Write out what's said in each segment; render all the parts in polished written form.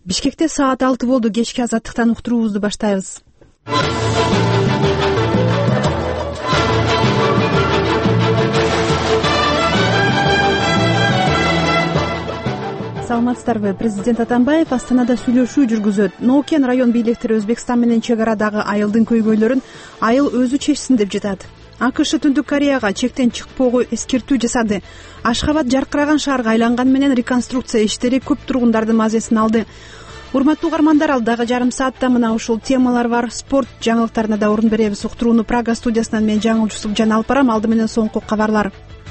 Бишкекте саат 6 болду. Кечки азаттыктан уктуруубузду баштайбыз. Саламатсыздарбы? Президент Атамбаев Астанада сүйлөшүү жүргүзөт. Ноокен район бийликтери Өзбекстан менен чек арадагы айылдын көйгөйлөрүн айыл өзү чечсин деп жатат. АКШ Түндүк Кореяга чектен чыкпоого эскертүү жасады. Ашхабад жаркыраган шаарга айланган менен реконструкция иштери көп тургундардын мазесин алды. Урматтуу угармандар, алдагы жарым саатта мына ушул темалар бар. Спорт жаңылыктарына да орун беребиз. Уктурууну Прага студиясынан мен Жаңыл Жусуп жана алып барам. Алды менен соңку кабарлар.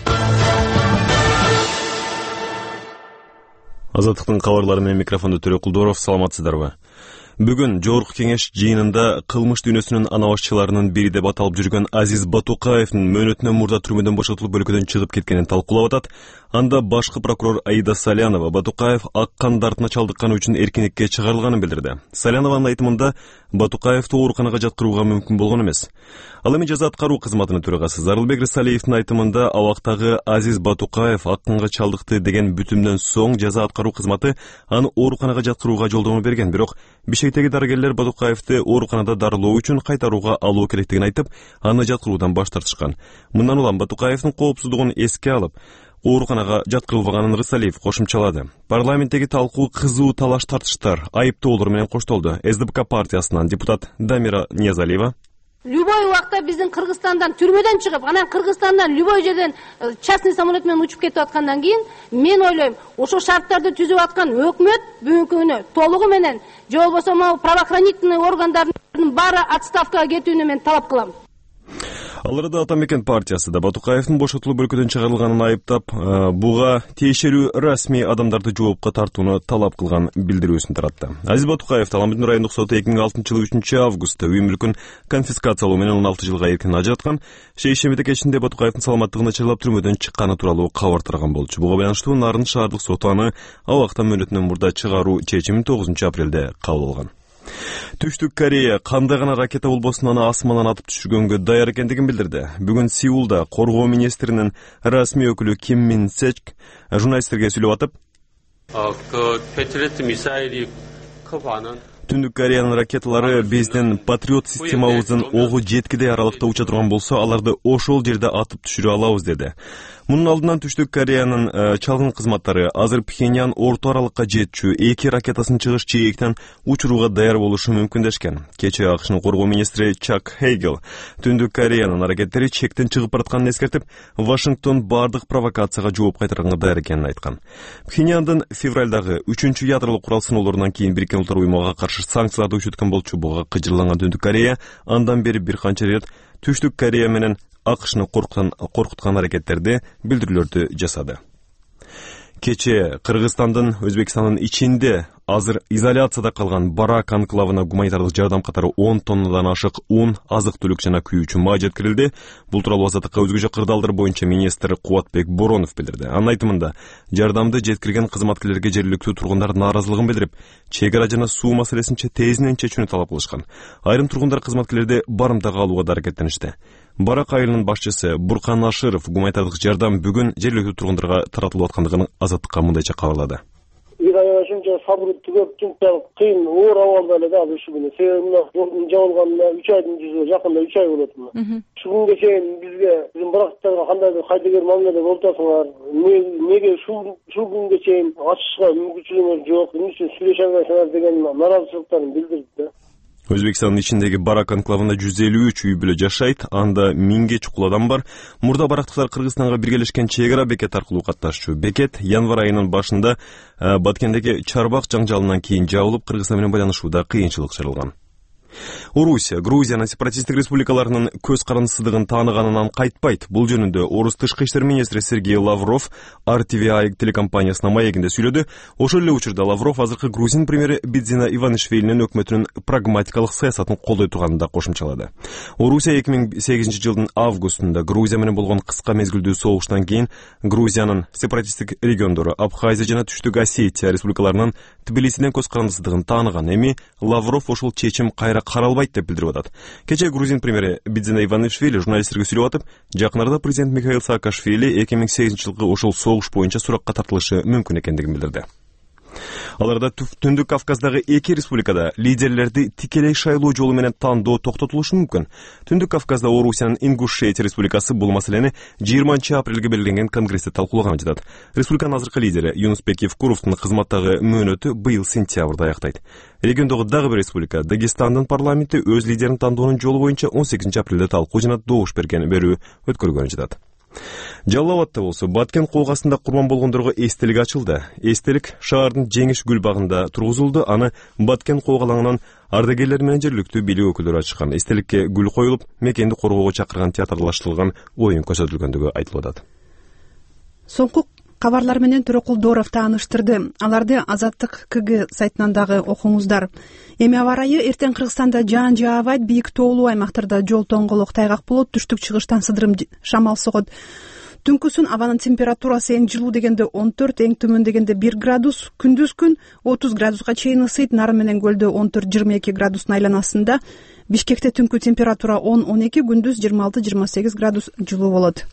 Азаттыктын кабарлары менен микрофондо Төрө Кулдоров. Саламатсыздарбы? Бүгүн Жогорку кеңеш жыйынында кылмыш дүйнөсүнүн анабашчыларынын бири деп аталып жүргөн Азиз Батукаевдин мөөнөтүнөн мурда түрмөдөн бошотулуп өлкөдөн чыгып кеткенин талкуулап атат. Анда башкы прокурор Аида Салянова Батукаев ак кан дартына чалдыкканы үчүн эркинlikке чыгарылганын билдирди. Салянованын айтымында Батукаевди ооруканага жаткырууга мүмкүн болгон эмес. Ал эми жаза аткаруу кызматынын төрагасы Зарылбек Рысалиевдин айтымында абактагы Азиз Батукаев ак канга чалдыкты деген бүтүмдөн соң жаза аткаруу кызматы аны ооруканага жаткырууга жолдомо берген. Бирок Бишкектеги дарыгерлер Батукаевди ооруканада дарылоо үчүн кайтарууга алуу керектигин айтып, аны жаткыруудан баш тартышкан. Мындан улам Батукаевдин коопсуздугун эске алып, ооруканага жаткырылбаганын Рысалиев кошумчалады. Парламенттеги талкуу кызуу талаш тартыштар айыптоолор менен коштолду. СДПК партиясынан депутат Дамира Ниязалиева: Любой убакта биздин Кыргызстандан түрмөдөн чыгып, анан Кыргызстандан любой жерден частный самолет менен учуп кетип аткандан кийин мен ойлойм, ошо шарттарды түзүп аткан өкмөт бүгүнкү күнү толугу менен же болбосо правоохранительный органдардын баары отставкага кетүүнү мен талап кылам. Ал арада Атамекен партиясы да Батукаевдин бошотулуп өлкөдөн чыгарылганын айыптап, буга тиешелүү расмий адамдарды жоопко тартууну талап кылган билдирүүсүн таратты. Азиз Батукаев Таламбин райондук соту 2006 жылы 3 августта үй мүлкүн конфискациялоо менен 16 жылга эркин ажыраткан. Шейшембиде кечинде Батукаевдин саламаттыгын начарлап түрмөдөн чыкканы тууралуу кабар тараган болчу. Буга байланыштуу Нарын шаардык соту аны абакта мөөнөтүнөн мурда чыгаруу чечимин 9 апрелде кабыл алган. Түштүк Корея кандай гана ракета болбосун аны асмандан атып түшүргөнгө даяр экендигин билдирди. Бүгүн Сеулда коргоо министринин расмий өкүлү Ким Мин Сек журналисттерге сүйлөп атып, Түндүк Кореянын ракеталары биздин патриот системабыздын огу жеткидей аралыкта уча турган болсо, аларды ошол жерде атып түшүрө алабыз деди. Мунун алдынан Түштүк Кореянын чалгын кызматтары азыр Пхеньян орто аралыкка жетчү 2 ракетасын чыгыш чейектен учурууга даяр болушу мүмкүн дешкен. Кечээ АКШнын коргоо министри Чак Хейгел Түндүк Кореянын аракеттери чектен чыгып баратканын эскертип, Вашингтон бардык провокацияга жооп кайтарганга даяр экенин айткан. Пхеньяндын февралдагы 3-чү ядролук курал сыноолорунан кийин Бириккен Улуттар уюмуга каршы санкцияларды күчөткөн болчу. Буга кыжырланган Түндүк Корея андан бери бир канча рет Түштүк Корея менен АКШны коркуткан аракеттерди, билдирүүлөрдү жасады. Кече Кыргызстандын Өзбекстандын ичинде азыр изоляцияда калган Барак анклавына гуманитардык жардам катары 10 тоннадан ашык ун, азык-түлүк жана күйүүчү май жеткирилди. Бул тууралуу Азаттыкка өзгөчө кырдаалдар боюнча министр Кубатбек Боронов билдирди. Анын айтымында, жардамды жеткирген кызматкерлерге жергиликтүү тургундар нааразылыгын билдирип, чек ара жана суу маселесин тезинен чечүүнү талап кылышкан. Айрым тургундар кызматкерлерди барымтага алууга да аракеттеништи. Барак айылынын башчысы Буркан Ашыров гуманитардык жардам бүгүн жергиликтүү тургундарга таратылып аткандыгын Азаттыкка мындайча кабарлады. Ушунча сабырды көп, чынтак кыйын, оор абалда эле да ушу күнү. Себеби жабылганына 3 айдын жүзү жакында 3 ай болот. Ушул күнгө чейин бизге биздин барактарга кандайдыр кайдыгер мамиледе болуп жатсыңар, неге ушул күнгө чейин ачышка мүмкүнчүлүгүңөр жок, эмне үчүн сүйлөшө албайсыңар деген наразычылыктарын билдирди. Өзбекстандын ичиндеги Барак анклавында 153 үй бүлө жашайт, анда 1000ге чукул адам бар. Мурда барактыктар Кыргызстанга биргелешкен чек ара бекет аркылуу катташчу. Бекет январь айынын башында Баткендеги чарбак жаңжалынан кийин жабылып, Кыргызстан менен байланышууда кыйынчылык чыгарылган. Орусия, Грузиянын сепаратисттик республикаларынын көз карандысыздыгын тааныганынан кайтпайт. Бул жөнүндө Орус тышкы иштер министри Сергей Лавров RTVI телекомпаниясына маегинде сүйлөдү. Ошол эле учурда Лавров азыркы Грузин премьери Бидзина Иванишвилинин өкмөтүнүн прагматикалык саясатын колдой турганын да кошумчалады. Орусия 2008 жылдын августунда Грузия менен болгон кыска мезгилдүү согуштан кийин Грузиянын сепаратисттик региондору Абхазия жана Түштүк Осетия республикаларынын Тбилисиден көз карандысыздыгын тааныган. Эми Лавров ошол чечим кайра каралбайт деп билдирип атат. Кече Грузин премьери Бидзина Иванишвили журналисттерге сүйлөп атып, жакын арада президент Михаил Саакашвили 2008 жылкы ошол согуш боюнча суракка тартылышы мүмкүн экендигин билдирди. Аларда Түндүк Кавказдагы эки республикада лидерлерди тикелей шайлоо жолу менен тандоо токтотулушу мүмкүн. Түндүк Кавказда Орусиянын Ингушетия республикасы бул маселени 20 апрелге белгиленген конгрессте талкуулаган жатат. Республиканын азыркы лидери Юнусбек Евкуровдун кызматтагы мөөнөтү быйыл сентябрда аяктайт. Региондогу дагы бир республика Дагестандын парламенти өз лидерин тандоонун жолу боюнча 18 апрелде талкуу жана добуш берүү өткөргөн жатат. Жалал Абадта болсо Баткен коогасында курман болгондорго эстелик ачылды. Эстелик шаардын Жеңиш гүл багында тургузулду. Аны Баткен коогалаңынан ардагерлер менен жергиликтүү бийлик өкүлдөрү ачкан. Эстеликке гүл коюлуп, мекенди коргоого чакырган театрлаштырылган оюн көрсөтүлгөндүгү айтылып атат. Соңку кабарлар менен Төрөкул Дооров тааныштырды. Аларды Азаттык КГ сайтынан дагы окуңуздар. Эми аба ырайы эртең Кыргызстанда жаан жаабайт, бийик тоолуу аймактарда жол тоңголок тайгак болот, түштүк чыгыштан сыдырым шамал согот. Түнкүсүн абанын температурасы эң жылуу дегенде 14, эң төмөн дегенде 1 градус, күндүз күн 30 градуска чейин ысыйт, Нары менен көлдө 14-22 градустун айланасында, Бишкекте түнкү температура 10-12, күндүз 26-28 градус жылуу болот.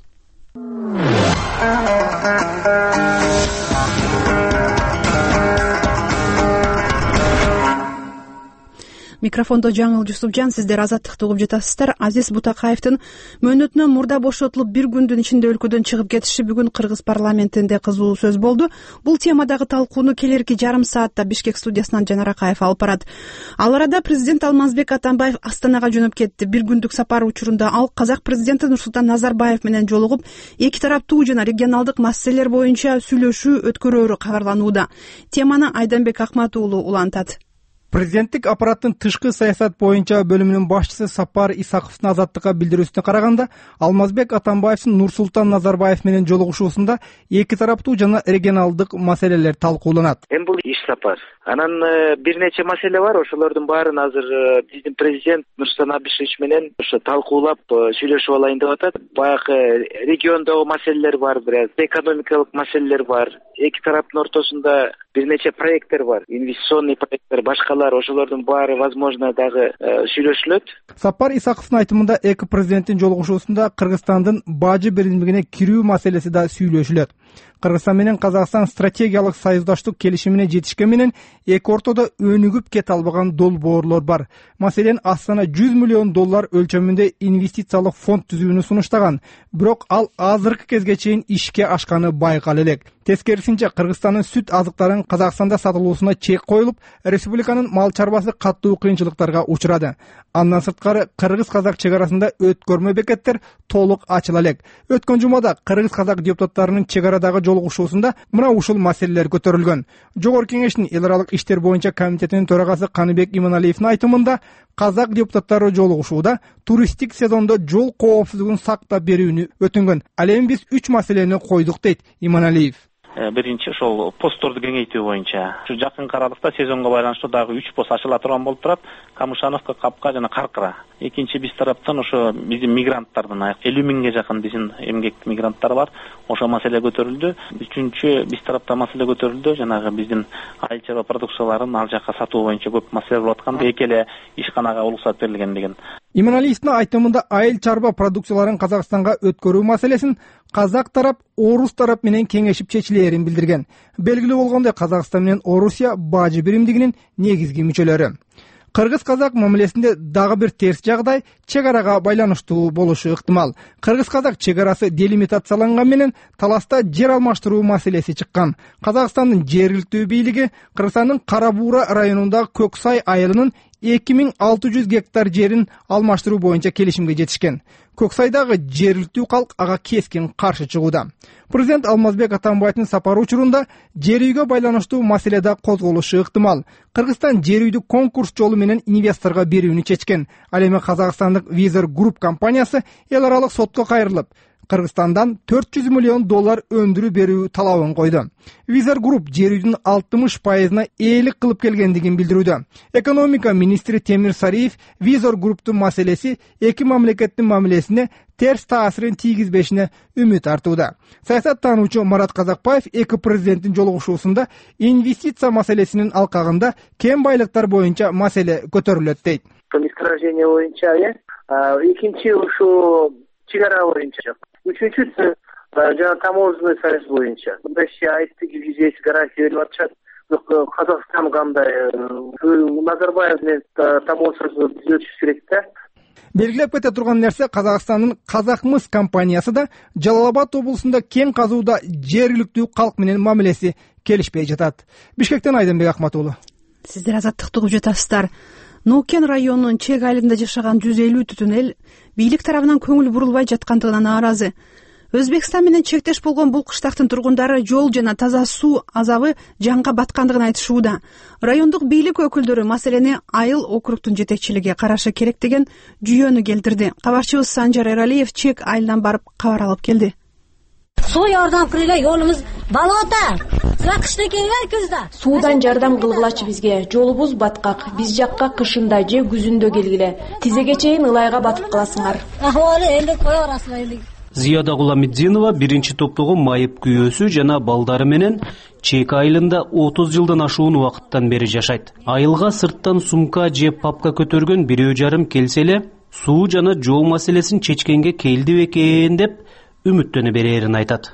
Микрофондо Жаңыл Жусупжан, сиздер Азаттыкты угуп жатасыздар. Азиз Бутакаевдин мөөнөтүнөн мурда бошотулуп бир күндүн ичинде өлкөдөн чыгып кетиши бүгүн Кыргыз парламентинде кызуу сөз болду. Бул темадагы талкууну келерки жарым саатта Бишкек студиясынан Жанар Акаев алып барат. Ал арада президент Алмазбек Атамбаев Астанага жөнөп кетти. Бир күндүк сапар учурунда ал казак президенти Нурсултан Назарбаев менен жолугуп, эки тараптуу жана регионалдык маселелер боюнча сүйлөшүү өткөрөөрү кабарланууда. Теманы Айданбек Акмат уулу улантат. Президенттик аппараттын тышкы саясат боюнча бөлүмүнүн башчысы Сапар Исаковдун Азаттыкка билдирүүсүнө караганда, Алмазбек Атамбаевдин Нурсултан Назарбаев менен жолугушуусунда эки тараптуу жана регионалдык маселелер талкууланат. Эми бул иш сапар. Анан бир нече маселе бар, ошолордун баарын азыр биздин президент Нурсултан Абишевич менен ошо талкуулап сүйлөшүп алайын деп атат. Баягы региондогу маселелер бар, бираз экономикалык маселелер бар. Эки тараптын ортосунда бир нече проекттер бар, инвестиционный проекттер, башкалар, ошолордун баары возможно дагы сүйлөшүлөт. Сапар Исаковдун айтымында эки президенттин жолугушуусунда Кыргызстандын бажы биримдигине кирүү маселеси да сүйлөшүлөт. Кыргызстан менен Казакстан стратегиялык союздаштык келишимине жетишкен менен эки ортодо өнүгүп кете албаган долбоорлор бар. Маселен, Астана $100 миллион өлчөмүндө инвестициялык фонд түзүүнү сунуштаган, бирок ал азыркы кезге чейин ишке ашканы байкала элек. Тескерисинче, Кыргызстандын сүт азыктарын Казакстанда сатылуусуна чек коюлуп, республиканын мал чарбасы каттуу кыйынчылыктарга учурады. Андан сырткары кыргыз-казак чек арасында өткөрмө бекеттер толук ачыла элек. Өткөн жумада кыргыз-казак депутаттарынын чек арадагы жолугушуусунда мына ушул маселелер көтөрүлгөн. Жогорку кеңештин эл аралык иштер боюнча комитетинин төрагасы Каныбек Иманалиевдин айтымында, казак депутаттары жолугушууда туристтик сезондо жол коопсуздугун сактап берүүнү өтүнгөн. Ал эми биз 3 маселени койдук дейт Иманалиев. Биринчи ошол постторду кеңейтүү боюнча. Ушу жакынкы аралыкта сезонго байланыштуу дагы 3 пост ачыла турган болуп турат. Камышановка, Капка жана Каркыра. Экинчи биз тараптан ошо биздин мигранттардын 50 миңге жакын биздин эмгек мигранттар бар. Ошо маселе көтөрүлдү. Үчүнчү биз тараптан маселе көтөрүлдү. Жанагы биздин айыл чарба продукцияларын ал жакка сатуу боюнча көп маселе болуп атканда эки эле ишканага уруксат берилген деген. Иманалиевдин айтымында айыл чарба продукцияларын Казакстанга өткөрүү маселесин казак тарап, орус тарап менен кеңешип чечилээрин билдирген. Белгилүү болгондой, Казакстан менен Орусия бажы биримдигинин негизги мүчөлөрү. Кыргыз-казак мамилесинде дагы бир терс жагдай чек арага байланыштуу болушу ыктымал. Кыргыз-казак чек арасы делимитацияланган менен таласта жер алмаштыруу маселеси чыккан. Казакстандын жергиликтүү бийлиги Кыргызстандын Кара Буура районундагы Көксай айылынын 2600 гектар жерин алмаштыруу боюнча келишимге жетишкен. Көксайдагы жергиликтүү калк ага кескин каршы чыгууда. Президент Алмазбек Атамбаевдин сапары учурунда жер үйгө байланыштуу маселеде козголушу ыктымал. Кыргызстан жер үйдү конкурс жолу менен инвесторго берүүнү чечкен. Ал эми Казакстандык Визер Групп компаниясы эл аралык сотко кайрылып, Кыргызстандан $400 миллион өндүрүү берүү талабын койду. Визер Групп жер үйдүн 60%-на ээлик кылып келгендигин билдирүүдө. Экономика министри Темир Сариев Визер Групптун маселеси эки мамлекеттин мамилесине терс таасирин тийгизбешине үмүт артууда. Саясаттануучу Марат Казакбаев эки президенттин жолугушуусунда инвестиция маселесинин алкагында кем байлыктар боюнча маселе көтөрүлөт дейт. Месторождение боюнча, экинчи ушу чек ара боюнча, үчүнчүсү жана таможенный союз боюнча. Мындай айттык 110 гарантия берип атышат. Казакстан кандай Назарбаев менен тамошасы түзөтүш керек да. Белгилеп кете турган нерсе, Казакстандын Казакмыс компаниясы да Жалал Абад облусунда кен казууда жергиликтүү калк менен мамилеси келишпей жатат. Бишкектен Айденбек Акматуулу. Сиздер Азаттыкты угуп жатасыздар. Ноокен районунун Чек айылында жашаган 150 түтүн эл бийлик тарабынан көңүл бурулбай жаткандыгына нааразы. Өзбекстан менен чектеш болгон бул кыштактын тургундары жол жана таза суу азабы жанга баткандыгын айтышууда. Райондук бийлик өкүлдөрү маселени айыл округтун жетекчилиги карашы керек деген жүйөнү келтирди. Кабарчыбыз Санжар Эралиев Чек айылынан барып кабар алып келди. Суу жардам кылгыла, жолубуз балота. Сыра кышта келген күздө. Суудан жардам кылгылачы бизге. Жолубуз баткак. Биз жакка кышында же күзүндө келгиле. Тизеге чейин ылайга батып каласыңар. Ахвалы эле кое арасында. Зияда Гуламиддинова биринчи топтогу майып күйөөсү жана балдары менен Чек айылында 30 жылдан ашуун убакыттан бери жашайт. Айылга сырттан сумка же папка көтөргөн бирөө жарым келсе эле суу жана жол маселесин чечкенге келди бекен деп үмүттөнө берерин айтат.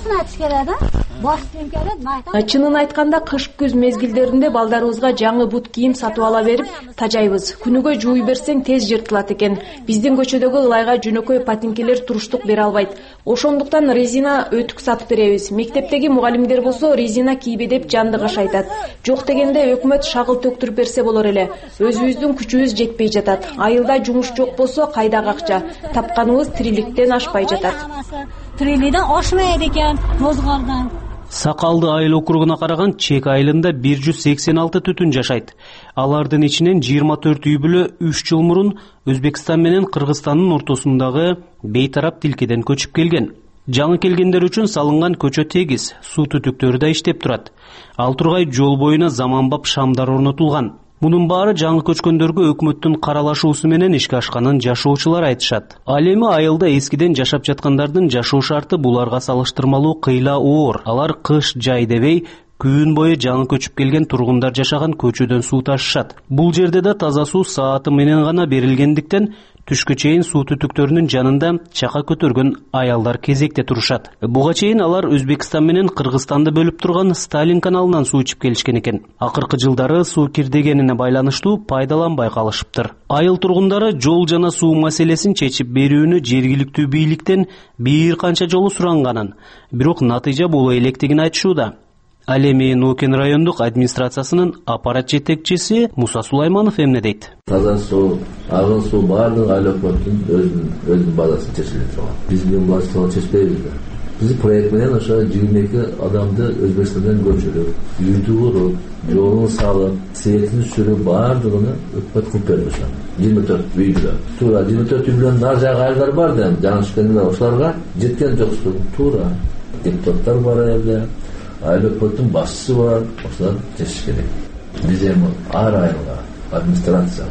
Чынын айтканда кыш күз мезгилдеринде балдарыбызга жаңы бут кийим сатып ала берип тажайбыз. Күнүгө жууй берсең тез жыртылат экен. Биздин көчөдөгү ылайга жөнөкөй патинкелер туруштук бере албайт. Ошондуктан резина өтүк сатып беребиз. Мектептеги мугалимдер болсо резина кийбе деп жандыгаш айтат. Жок дегенде өкмөт шагыл төктүрүп берсе болор эле. Өзүбүздүн күчүбүз жетпей жатат. Айылда жумуш жок болсо кайдагы акча? Тапканыбыз тириликтен ашпай жатат. Трилиден ашмайды экен, розгардан. Сакалды айыл округуна караган Чек айылында 186 түтүн жашайт. Алардын ичинен 24 үй бүлө 3 жыл мурун Өзбекстан менен Кыргызстандын ортосундагы бейтарап тилкеден көчүп келген. Жаңы келгендер үчүн салынган көчө тегиз, суу түтүктөрү да иштеп турат. Ал тургай жол боюна заманбап шамдар орнотулган. Мунун баары жаңы көчкөндөргө өкмөттүн каралашуусу менен ишке ашканын жашоочулар айтышат. Ал эми айылда эскиден жашап жаткандардын жашоо шарты буларга салыштырмалуу кыйла оор. Алар кыш жай дебей күн бою жаңы көчүп келген тургундар жашаган көчөдөн суу ташышат. Бул жерде да таза суу сааты менен гана берилгендиктен түшкө чейин суу түтүктөрүнүн жанында чака көтөргөн аялдар кезекте турушат. Буга чейин алар Өзбекстан менен Кыргызстанды бөлүп турган Сталин каналынан суу ичип келишкен экен. Акыркы жылдары суу кирдегенине байланыштуу пайдаланбай калышыптыр. Айыл тургундары жол жана суу маселесин чечип берүүнү жергиликтүү бийликтен бир канча жолу суранганын, бирок натыйжа боло электигин айтышууда. Ал эми Ноокен райондук администрациясынын аппарат жетекчиси Муса Сулайманов эмне дейт? Таза суу, агыл суу баардыгы айыл өкмөттүн өзүнүн базасын чечилет. Биздин властьтар чечпейбиз да. Биз проект менен ошо 22 адамды Өзбекстандан көчүрүп, үйдү куруп, жолун салып, светин түшүрүп баардыгын өкмөт кылып берди. 24 үйдө. Туура 24 үйдөн нар жагы айылдар бар да, жаңы түшкөндөр ошолорго жеткен жоксу. Туура депутаттар бар эле. Айыл өкмөттүн башчысы бар, ошолор чечиш керек. Биз эми ар айылга администрация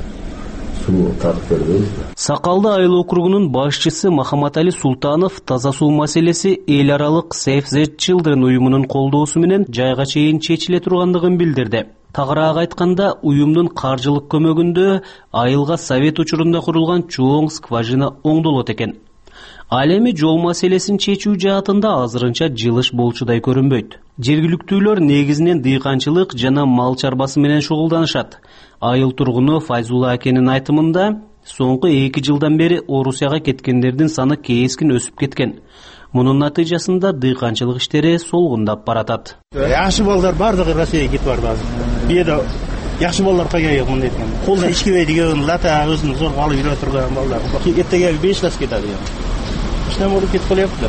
суу тартып беребиз. Сакалды айыл округунун башчысы Махаматали Султанов таза суу маселеси эл аралык Save the Children уюмунун колдоосу менен жайга чейин чечиле тургандыгын билдирди. Тагыраак айтканда, уюмдун каржылык көмөгүндө айылга совет учурунда курулган чоң скважина оңдолот экен. Ал эми жол маселесин чечүү жаатында азырынча жылыш болчудай көрүнбөйт. Жергиликтүүлөр негизинен дыйканчылык жана мал чарбасы менен шугулданышат. Айыл тургуну Файзулла акенин айтымында, соңку 2 жылдан бери Орусияга кеткендердин саны кескин өсүп кеткен. Мунун натыйжасында дыйканчылык иштери солгундап баратат. Жакшы балдар бардыгы Россияга кетип барды азыр. Бияда жакшы балдар кайга мындай экен. Колдон ичкебей деген лата өзүн зор алып жүрө турган балдар. Эртеге 5 жаш кетет экен. Иштен болуп кетип калыптыр.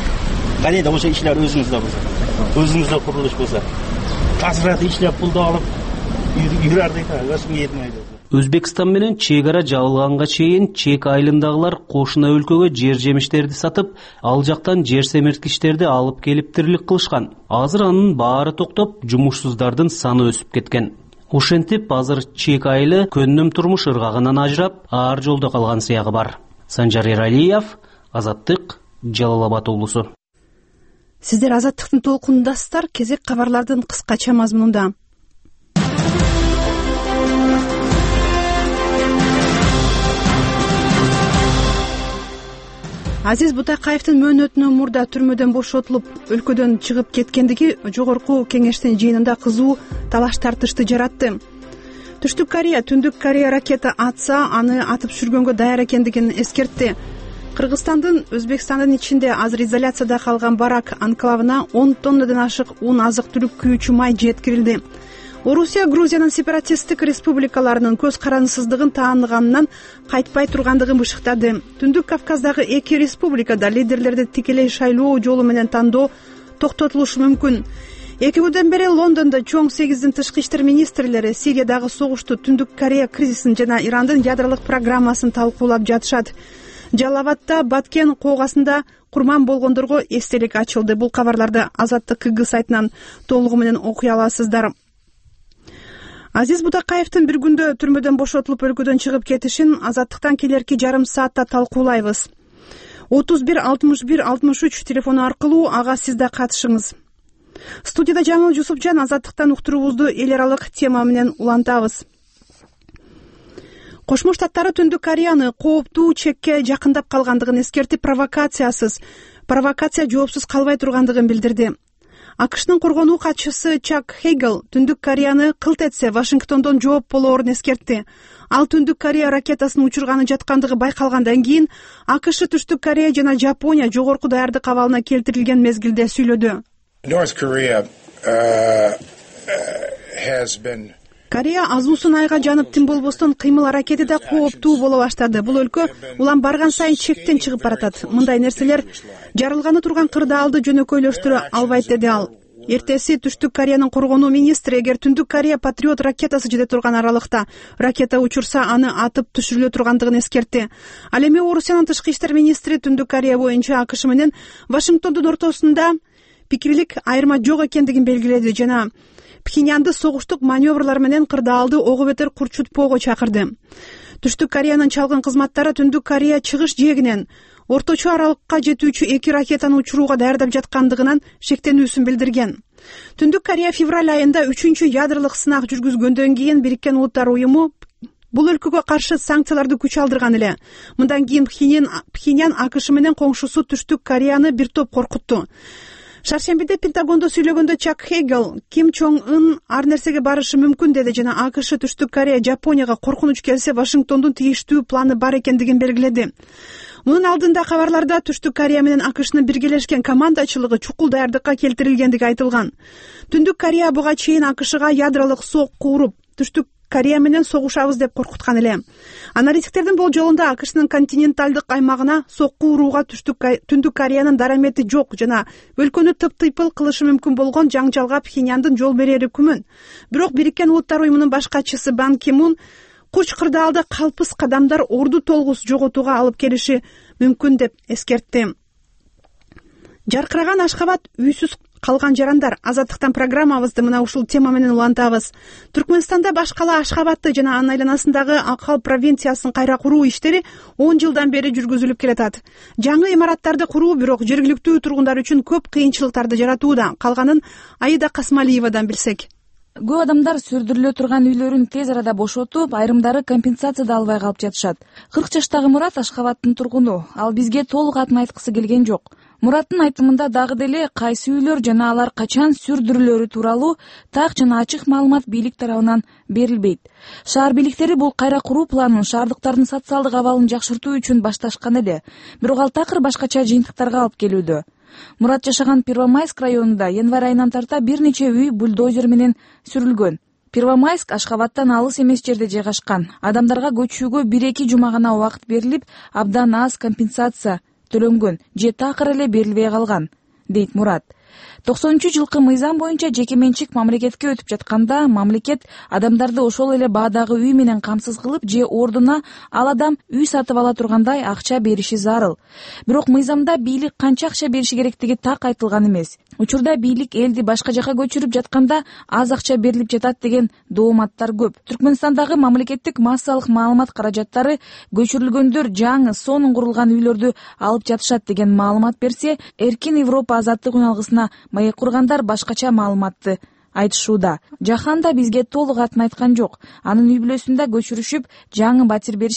Кайда ошо ишлер өзүңүздө болсо, өзүңүздө курулуш болсо, азыраак иштеп пулду алып жүрөрдүк, өзүң жетмейди. Өзбекстан менен чек ара жабылганга чейин Чек айылындагылар кошуна өлкөгө жер жемиштерди сатып, ал жактан жер семирткичтерди алып келип тирилик кылышкан. Азыр анын баары токтоп, жумушсуздардын саны өсүп кеткен. Ошентип, азыр Чек айылы көннөм турмуш ыргагынан ажырап, ар жолдо калган сыягы бар. Санжар Эралиев, Азаттык, Жалал Абад облусу. Сиздер Азаттыктын толкунундасыздар. Кезек кабарлардын кыскача мазмунунда. Азиз Бутакаевдин мөөнөтүнөн мурда түрмөдөн бошотулуп өлкөдөн чыгып кеткендиги жогорку кеңештин жыйынында кызуу талаш тартышты жаратты. Түштүк Корея Түндүк Корея ракета атса аны атып түшүргөнгө даяр экендигин эскертти. Кыргызстандын Өзбекстандын ичинде азыр изоляцияда калган барак анклавына 10 тоннадан ашык ун азык-түлүк күйүүчү май жеткирилди. Орусия Грузиянын сепаратисттик республикаларынын көз карандысыздыгын тааныганынан кайтпай тургандыгын бышыктады. Түндүк Кавказдагы 2 республикада лидерлерди тикелей шайлоо жолу менен тандоо токтотулушу мүмкүн. 2 күндөн бери Лондондо чоң 8 тышкы иштер министрлери Сириядагы согушту, Түндүк Корея кризисин жана Ирандын ядролук программасын талкуулап жатышат. Жалалабадда Баткен коогасында курман болгондорго эстелик ачылды. Бул кабарларды Азаттык КГ сайтынан толугу менен окуй аласыздар. Азиз Бутакаевдин бир күндө түрмөдөн бошотулуп өлкөдөн чыгып кетишин Азаттыктан келерки жарым саатта талкуулайбыз. 31 61 63 телефону аркылуу ага сиз да катышыңыз. Студияда Жаңыл Жусупжан, Азаттыктан уктуруубузду эл аралык тема менен улантабыз. Кошмо Штаттары Түндүк Кореяны кооптуу чекке жакындап калгандыгын эскертип, провокация жоопсуз калбай тургандыгын билдирди. АКШнын коргонуу катчысы Чак Хейгл Түндүк Кореяны кылт этсе Вашингтондон жооп болоорун эскертти. Ал Түндүк Корея ракетасын учурганы жаткандыгы байкалгандан кийин АКШ Түштүк Корея жана Жапония жогорку даярдык абалына келтирилген мезгилде сүйлөдү. Корея азуусун айга жанып тим болбостон кыймыл аракети да кооптуу боло баштады. Бул өлкө улам барган сайын чектен чыгып баратат. Мындай нерселер жарылганы турган кырдаалды жөнөкөйлөштүрө албайт, деди ал. Эртеси Түштүк Кореянын коргонуу министри эгер Түндүк Корея Патриот ракетасы жете турган аралыкта ракета учурса, аны атып түшүрүлө тургандыгын эскертти. Ал эми Орусиянын тышкы иштер министри Түндүк Корея боюнча АКШ менен Вашингтондун ортосунда пикирлик айырма жок экендигин белгиледи жана Пхеньянды согуштук маневрлар менен кырдаалды ого бетер курчутпоого чакырды. Түштүк Кореянын чалгын кызматтары Түндүк Корея чыгыш жээгинен орточо аралыкка жетүүчү 2 ракетаны учурууга даярдап жаткандыгынан шектенүүсүн билдирген. Түндүк Корея февраль айында 3-чү ядролук сынак жүргүзгөндөн кийин Бириккен Улуттар уюму бул өлкөгө каршы санкцияларды күч алдырган эле. Мындан кийин Пхеньян АКШ менен коңшусу Түштүк Кореяны бир топ коркутту. Шаршембиде Пентагондо сүйлөгөндө Чак Хейгл Ким Чон Ын ар нерсеге барышы мүмкүн деди жана АКШ Түштүк Корея Жапонияга коркунуч келсе Вашингтондун тийиштүү планы бар экендигин белгиледи. Мунун алдында кабарларда Түштүк Корея менен АКШнын биргелешкен командачылыгы чукул даярдыкка келтирилгендиги айтылган. Түндүк Корея буга чейин АКШга ядролук сокку уруп, Түштүк Корея менен согушабыз деп коркуткан эле. Аналитиктердин болжолунда АКШнын континенталдык аймагына сокку урууга Түндүк Кореянын дарамети жок жана өлкөнү тыптыйпыл кылышы мүмкүн болгон жаңжалга Пхеньяндын жол берери күмөн. Бирок Бириккен Улуттар уюмунун баш катчысы Бан Ки Мун куч кырдаалды калпыс кадамдар орду толгус жоготууга алып келиши мүмкүн деп эскертти. Жаркыраган Ашхабад, үйсүз калган жарандар. Азаттыктан программабызды мына ушул тема менен улантабыз. Түркмөнстанда баш кала Ашхабадты жана анын айланасындагы Акал провинциясын кайра куруу иштери 10 жылдан бери жүргүзүлүп келатат. Жаңы имараттарды куруу бирок жергиликтүү тургундар үчүн көп кыйынчылыктарды жаратууда. Калганын Аида Касмалиевадан билсек. Көп адамдар сүрдүрүлө турган үйлөрүн тез арада бошотуп, айрымдары компенсация да албай калып жатышат. 40 жаштагы Мурат Ашхабадтын тургуну. Ал бизге толук атын айткысы келген жок. Мураттын айтымында дагы деле кайсы үйлөр жана алар качан сүрдүрүлөрү тууралуу так жана ачык маалымат бийлик тарабынан берилбейт. Шаар бийликтери бул кайра куруу планын шаардыктардын социалдык абалын жакшыртуу үчүн башташкан эле, бирок ал такыр башкача жыйынтыктарга алып келүүдө. Мурат жашаган Первомайск районунда январь айынан тарта бир нече үй бульдозер менен сүрүлгөн. Первомайск Ашхабадтан алыс эмес жерде жайгашкан. Адамдарга көчүүгө 1-2 жума гана убакыт берилип, абдан аз компенсация төлөнгөн же такыр эле берилбей калган, дейт Мурат. 90-жылкы мыйзам боюнча жеке менчик мамлекетке өтүп жатканда, мамлекет адамдарды ошол эле баадагы үй менен камсыз кылып же ордуна ал адам үй сатып ала тургандай акча бериши зарыл. Бирок мыйзамда бийлик канча акча бериши керектиги так айтылган эмес. Учурда бийлик элди башка жака көчүрүп жатканда аз акча берилип жатат деген дооматтар көп. Түркмөнстандагы мамлекеттик массалык маалымат каражаттары көчүрүлгөндөр жаңы сонун курулган үйлөрдү алып жатышат деген маалымат берсе, Эркин Европа азаттык үналгысына маек кургандар башкача маалыматты айтышууда. Жаханда бизге толук атын айткан жок. Анын үй бүлөсүндө көчүрүшүп, жаңы батир беришкен.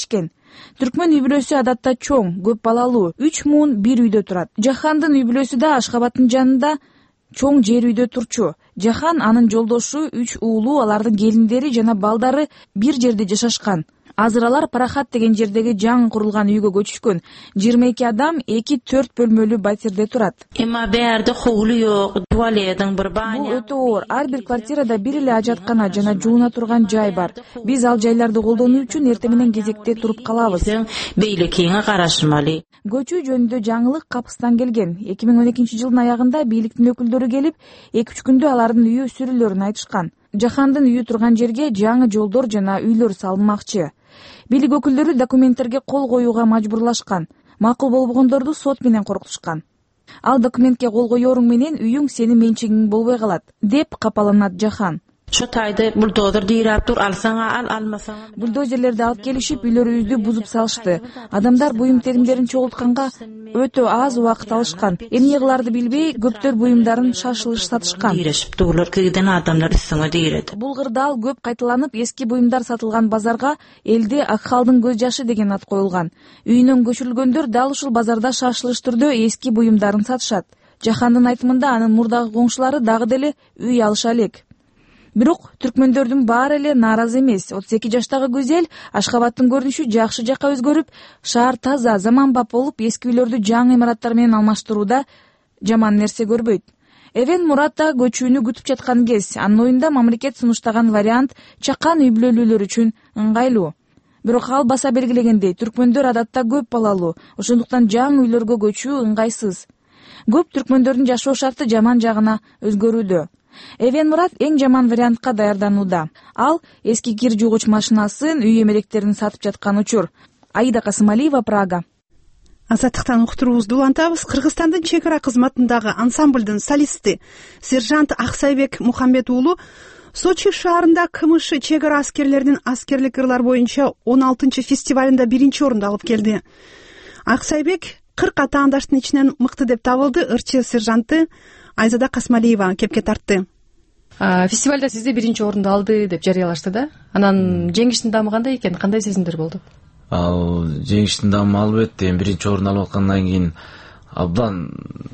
Түркмөн үй бүлөсү адатта чоң, көп балалуу, 3 муун бир үйдө турат. Жахандын үй бүлөсү да Ашхабадтын жанында чоң жер үйдө турчу. Жахан, анын жолдошу, 3 уулу, алардын келиндери жана балдары бир жерде жашашкан. Азыр алар Парахат деген жердеги жаңы курулган үйгө көчүшкөн. 22 адам 2-4 бөлмөлүү батирде турат. Эми бээрде хоолу жок, туалеттин бір баня. Бул өтө оор. Ар бир квартирада бир эле ажаткана жана жууна турган жай бар. Биз ал жайларды колдонуу үчүн эртең менен кезекте туруп калабыз. Бийликиңе карашмалы. Көчүү жөнүндө жаңылык Капыстан келген. 2012 жылдын аягында бийликтин өкүлдөрү келип, 2-3 күндө алардын үйү сүрүлөрүн айтышкан. Жахандын үйү турган жерге жаңы жолдор жана үйлөр салынмакчы. Бийлик өкүлдөрү документтерге кол коюуга мажбурлашкан. Макул болбогондорду сот менен коркутушкан. Ал документке кол коёруң менен үйүң сенин менчигиң болбой калат, деп капаланат Жахан. Шотайды бульдозер дийрап тур, алсаңа ал, алмасаңа. Бульдозерлерди алып келишип, үйлөрүбүздү бузуп салышты. Адамдар буюм теримдерин чогултканга өтө аз убакыт алышкан. Эмне кыларды билбей, көптөр буюмдарын шашылыш сатышкан. Дийрешип турлар кийден адамдар үстүңө дийрет. Бул кырдаал көп кайталанып, эски буюмдар сатылган базарга элде Акхалдын көз жашы деген ат коюлган. Үйүнөн көчүрүлгөндөр дал ушул базарда шашылыш түрдө эски буюмдарын сатышат. Жахандын айтымында анын мурдагы коңшулары дагы деле үй алыша элек. Бирок түркмөндөрдүн баары эле нааразы эмес. 32 жаштагы Гүзел Ашхабадтын көрүнүшү жакшы жакка өзгөрүп, шаар таза, заманбап болуп, эски үйлөрдү жаңы имараттар менен алмаштырууда жаман нерсе көрбөйт. Эвен Мурат да көчүүнү күтүп жаткан кез. Анын оюнда мамлекет сунуштаган вариант чакан үй бүлөлүүлөр үчүн ыңгайлуу. Бирок ал баса белгилегендей, түркмөндөр адатта көп балалуу, ошондуктан жаңы үйлөргө көчүү ыңгайсыз. Көп түркмөндөрдүн жашоо шарты жаман жагына өзгөрүүдө. Эвен Мурат эң жаман вариантка даярданууда. Ал эски кир жуугуч машинасын, үй эмеректерин сатып жаткан учур. Аида Касымалиева, Прага. Азаттыктан уктуруубузду улантабыз. Кыргызстандын чек ара кызматындагы ансамблдын солисти сержант Аксайбек Мухаммед уулу Сочи шаарында КМШ чек ара аскерлеринин аскерлик ырлар боюнча 16-чы фестивалында 1-чи орунду алып келди. Аксайбек 40 атаандаштын ичинен мыкты деп табылды. Ырчы сержанты Айзада Касмалиева кепке тартты. Фестивалда сизде 1-чи орунду алды деп жарыялашты да. Анан жеңиштин даамы кандай экен? Кандай сезимдер болду? Ал жеңиштин даамы албетте 1-чи орун алып аткандан кийин абдан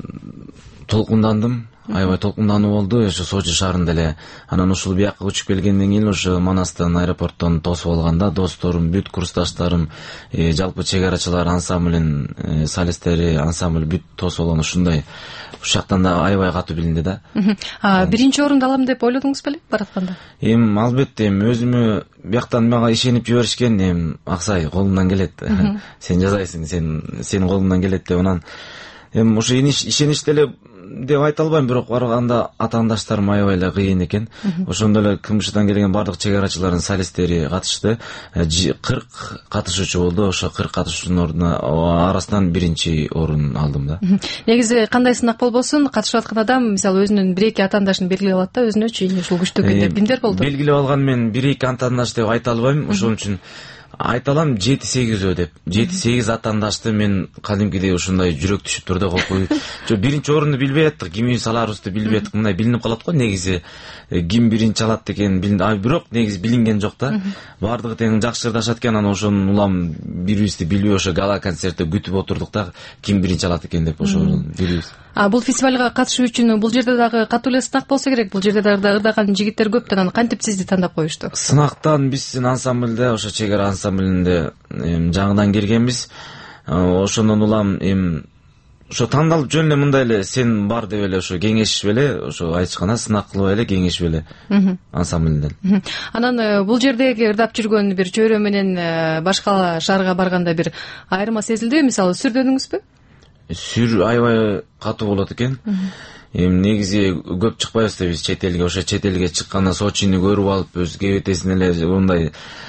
толкундандым. Аябай толкундануу болду ошо Сочи шаарында эле. Анан ушул бияка учуп келгенден кийин ошо Манастан аэропорттон тосуп алганда досторум, бүт курсташтарым, жалпы чек арачылар ансамблинин солисттери, ансамбль бүт тосуп алган ушундай. Ушул жактан да аябай катуу билинди да. 1-чи орунду алам деп ойлодуңуз беле баратканда? Албетте өзүмө бияктан мага ишенип жиберишкен, Аксай колумдан келет. Сен жазайсың, сенин колуңдан келет деп анан ошо ишенич деле деп айта албайм, бирок барганда атаандаштарым аябай эле кыйын экен. Ошондо эле КМШдан келген бардык чек арачылардын солисттери катышты. 40 катышуучу болду. Ошо 40 катышуучунун арасынан 1-чи орун алдым да. Негизи кандай сынак болбосун, катышып аткан адам мисалы өзүнүн 1-2 атаандашын белгилеп алат да, өзүнөчү ушул күчтүү экен деп. Кимдер болду? Белгилеп алган мен 1-2 атаандаш деп айта албайм. Ошон үчүн айта алам 7-8 деп. 7-8 атаандашты мен кадимкидей ушундай жүрөк түшүп турду колкой. 1-чи орунду билбей аттык, ким үй саларыбызды билбей аттык. Мындай билинип калат го негизи. Ким 1-чи алат экен билинди. Бирок негизи билинген жок да. Бардыгы тең жакшы ырдашат экен, анан ошонун улам бирибизди билбей ошо гала концертте күтүп отурдук да, ким 1-чи алат экен деп ошо бирибиз. Бул фестивалга катышуу үчүн бул жерде дагы катуу эле сынак болсо керек. Бул жерде дагы ырдаган жигиттер көп да, анан кантип сизди тандап коюшту? Сынактан биздин ансамблде, ошо чек ара ансамблинде жаңыдан келгенбиз. Ошондон улам ошо тандалып жөн эле мындай эле сен бар деп эле ошо кеңешип эле ошо айтышкан, сынак кылбай эле кеңешип эле ансамблден. Анан бул жердеги ырдап жүргөн бир чөйрө менен башка шаарга барганда бир айырма сезилдиби? Мисалы сүрдөнүңүзбү? Сүр аябай катуу болот экен. Негизи көп чыкпайбыз да биз чет элге. Ошо чет элге чыкканда Сочини көрүп алып, өз кебетесин эле мындай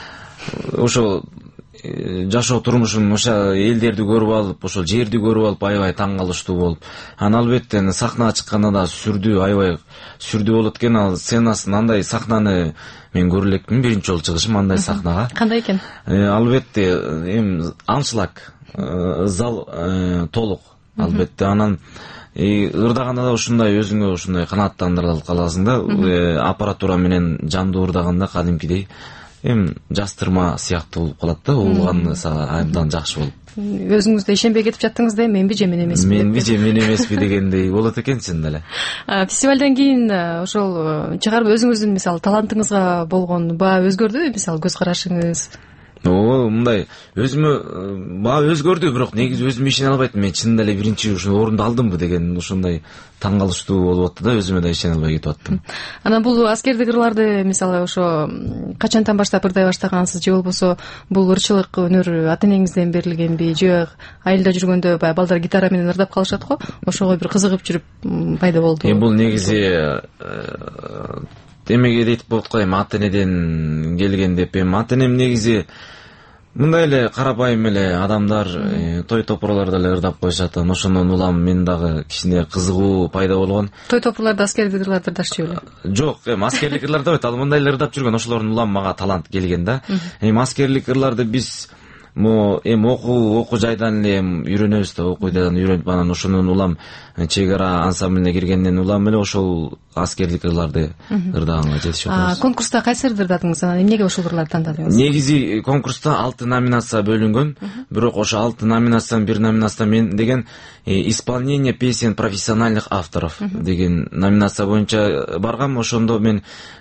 ошо жашоо турмушун, ошо элдерди көрүп алып, ошол жерди көрүп алып аябай таң калыштуу болуп. Анан албетте сахнага чыкканда да аябай сүрдүү болот экен. Ал сценасын андай сахнаны мен көрө элекмин, 1-чи жолу чыгышым андай сахнага. Кандай экен? Албетте аншлаг, зал толук албетте. Анан ырдаганда да ушундай өзүңө ушундай канааттандырылып каласың да. Аппаратура менен жандуу ырдаганда кадимкидей эми жастырма сыяктуу болуп калат да, уулганы абдан жакшы болуп. Өзүңүз да ишенбей кетип жаттыңыз да, менби же мен эмесби? Менби же мен эмеспи дегендей болот экен чын эле. Фестивалдан кийин ошол чыгарып өзүңүздүн мисалы талантыңызга болгон баа өзгөрдүбү, мисалы көз карашыңыз? Мындай өзүмө баа өзгөрдү, бирок негизи өзүм ишене албайтмын. Мен чын эле биринчи ушул орунду алдымбы деген ошондой таң калыштуу болуп атты да, өзүмө да ишене албай кетип аттым. Анан бул аскердик ырларды мисалы ошо качантан баштап ырдай баштагансыз, же болбосо бул ырчылык өнөр ата энеңизден берилгенби, же айылда жүргөндө баягы балдар гитара менен ырдап калышат го, ошого бир кызыгып жүрүп пайда болду? Бул негизи эмеге дейтип болот го, эми ата энеден келген деп. Эми ата энем негизи мындай эле карапайым эле адамдар, той топурларда эле ырдап коюшат. Ошондон улам мен дагы кичине кызыгуу пайда болгон. Той топурларда аскердик ырларды ырдашчу беле? Жок, эми аскерлик ырларды дейт, ал мындай эле ырдап жүргөн, ошолордун улам мага талант келген да. Эми аскерлик ырларды биз эми окуу жайдан эле үйрөнөбүз да, окуу жайдан үйрөнүп анан ошондон улам чек ара ансамблине киргенден улам эле ошол аскерлик ырларды ырдаганга жетишип атабыз. Конкурста кайсы ырды ырдадыңыз? Анан эмнеге ошол ырларды тандадыңыз? Негизи конкурста 6 номинация бөлүнгөн, бирок ошо 6 номинациянын бир номинация мен деген исполнение песен профессиональных авторов деген номинация боюнча баргам. Ошондо мен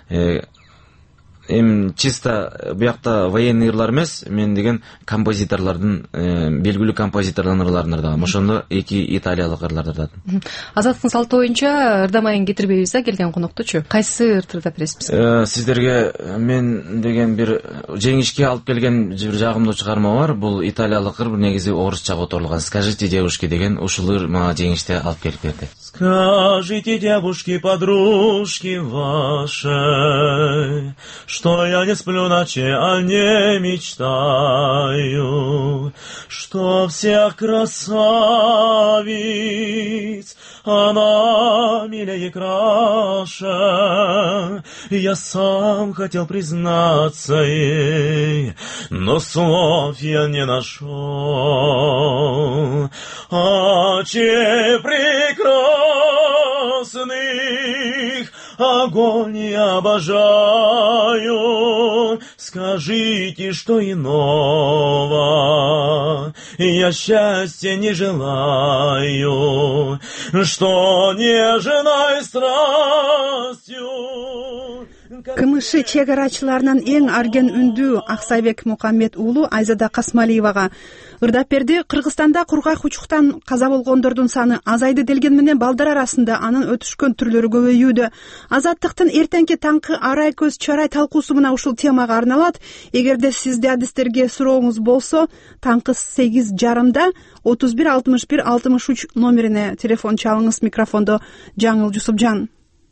чисто буякта военный ырлар эмес, мен деген композиторлордун, белгилүү композитордун ырларын ырдагам. Ошондо 2 италиялык ырларды ырдадым. Азаттыктын салты боюнча ырдамайын кетирбейбиз да келген коноктучу. Кайсы ырды ырдап бересиз? Сиздерге мен деген бир жеңишке алып келген бир жагымдуу чыгарма бар. Бул италиялык ыр, негизи орусча которулган. Скажите, девушки деген ушул ыр мага жеңиште алып келип берди. Скажите, девушки, подружки ваши, что я не сплю ночи, а не мечтаю, что всех красавиц она милее краше. Я сам хотел признаться ей, но слов я не нашел. Очи прекрасных огонь я обожаю. Скажите, что иного я счастья не желаю, что нежной страстью. КМШ чек арачыларынын эң арген үндүү Аксайбек Мукаммед уулу Айзада Касмалиевага ырдап берди. Кыргызстанда кургак учуктан каза болгондордун саны азайды делген менен балдар арасында анын өтүшкөн түрлөрү көбөйүүдө. Азаттыктын эртеңки таңкы арай көз чарай талкуусу мына ушул темага арналат. Эгерде сизде адистерге сурооңуз болсо, таңкы 8:30 31 61 63 номерине телефон чалыңыз. Микрофондо Жаңыл Жусупжан.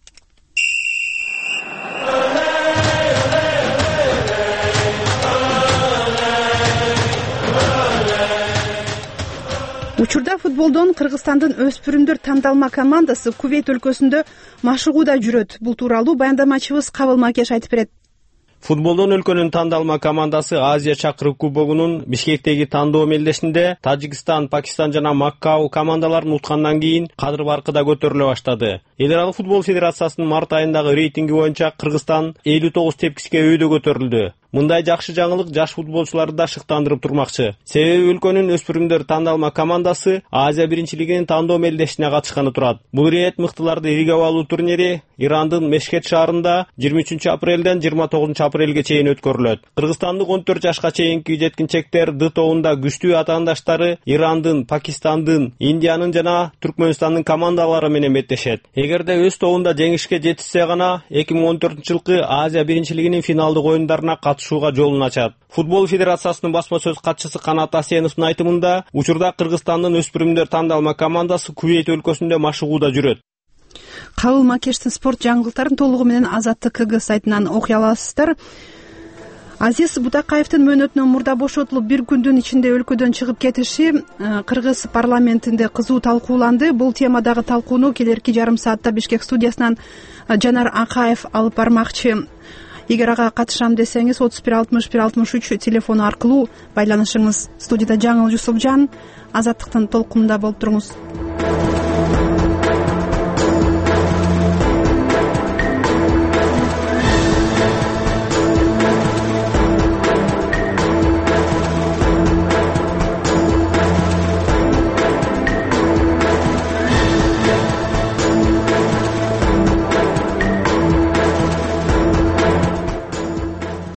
Учурда футболдон Кыргызстандын өспүрүмдөр тандалма командасы Кувейт өлкөсүндө машыгууда жүрөт. Бул тууралуу баяндамачыбыз Кабыл Макеш айтып берет. Футболдон өлкөнүн тандалма командасы Азия чакырык кубогунун Бишкектеги тандоо мелдешинде Тажикстан, Пакистан жана Маккау командаларын уткандан кийин кадыр баркыда көтөрүлө баштады. Эл аралык футбол федерациясынын март айындагы рейтинги боюнча Кыргызстан 59 тепкиске өйдө көтөрүлдү. Мындай жакшы жаңылык жаш футболчуларды да шыктандырып турмакчы. Себеби өлкөнүн өспүрүмдөр тандалма командасы Азия биринчилигинин тандоо мелдешине катышканы турат. Бул рейд мыктыларды ирге алуу турнири Ирандын Мешхет шаарында 23 апрелден 29 апрелге чейин өткөрүлөт. Кыргызстандык 14 жашка чейинки жеткинчектер Д тобунда күчтүү атаандаштары Ирандын, Пакистандын, Индиянын жана Түркмөнстандын командалары менен беттешет. Эгерде өз тобунда жеңишке жетишсе гана 2014-жылкы Азия биринчилигинин финалдык оюндарына катышууга жолун ачат. Футбол федерациясынын басма сөз катчысы Канат Асеновдун айтымында, учурда Кыргызстандын өспүрүмдөр тандалма командасы Кувейт өлкөсүндө машыгууда жүрөт. Кабыл Макештин спорт жаңылыктарын толугу менен Азаттык КГ сайтынан окуй аласыздар. Азиз Бутакаевдин мөөнөтүнөн мурда бошотулуп бир күндүн ичинде өлкөдөн чыгып кетиши Кыргыз парламентинде кызуу талкууланды. Бул темадагы талкууну келерки жарым саатта Бишкек студиясынан Жанар Акаев алып бармакчы. Эгер ага катышам десеңиз 31 61 63 телефону аркылуу байланышыңыз. Студияда Жаңыл Жусупжан, Азаттыктын толкунунда болуп туруңуз.